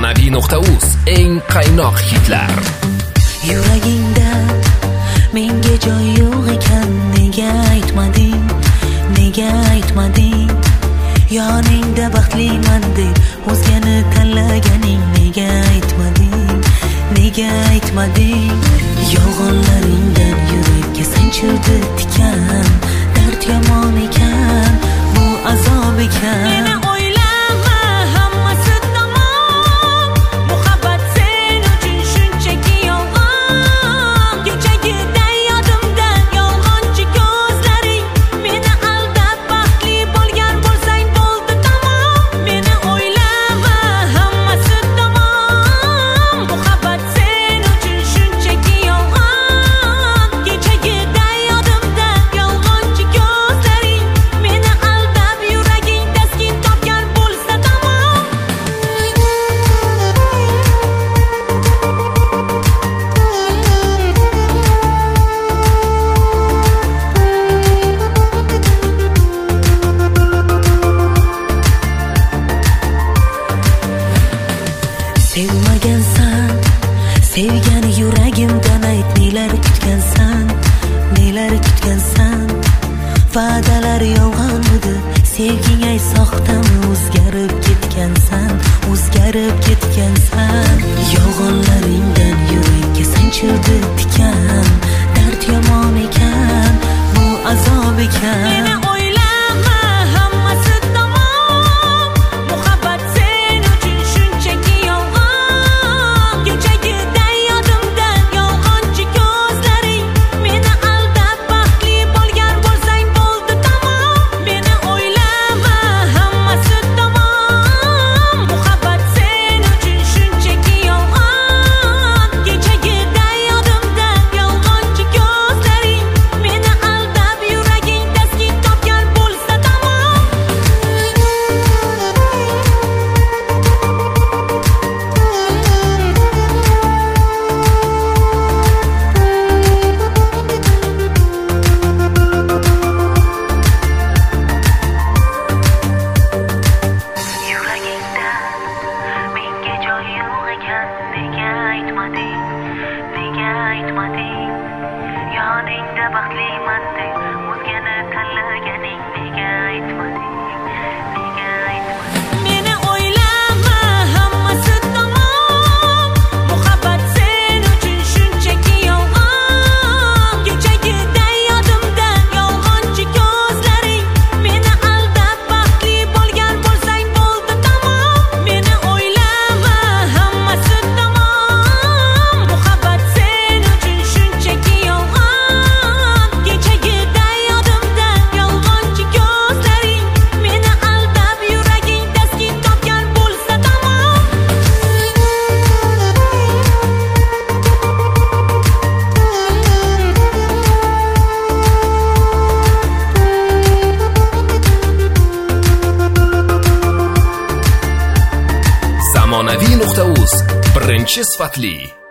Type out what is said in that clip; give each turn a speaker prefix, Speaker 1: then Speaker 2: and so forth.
Speaker 1: Zamonaviy.uz eng qaynoq hitlar.
Speaker 2: Yuragingda menga joy yo'q ekan, nega aytmading, nega aytmading? Yoningda baxtliman deb o'zgani tanlaganing, nega aytmading, nega aytmading? Yolg'onlaringdan yurakka sanchildi tikan, dard yomon ekan, bu azob ekan. Sevmagansan, sevgani yuragimdan ayt, nelar kutgansan, nelar kutgansan? Va'dalar yolg'onmidi, sevging ay soxtami? O'zgarib ketgansan, o'zgarib ketgansan. Yolg'onlaringdan yurakka sanchildi tikan, dard yomon ekan, bu azob ekan. Yoningda baxtliman deb o'zgani tanlaganing, nega aytmading, nega aytmading? Meni o'ylama, hammasi tamom. Muhabbat sen uchun shunchaki yolg'on. Kechagida yodimda yolg'onchi ko'zlaring. Meni aldab baxtli bo'lgan bo'lsang bo'ldi tamom. Meni o'ylama, hammasi tamom. Muhabbat sen uchun shunchaki yolg'on.
Speaker 1: Zamonaviy.uz birinchi sifatli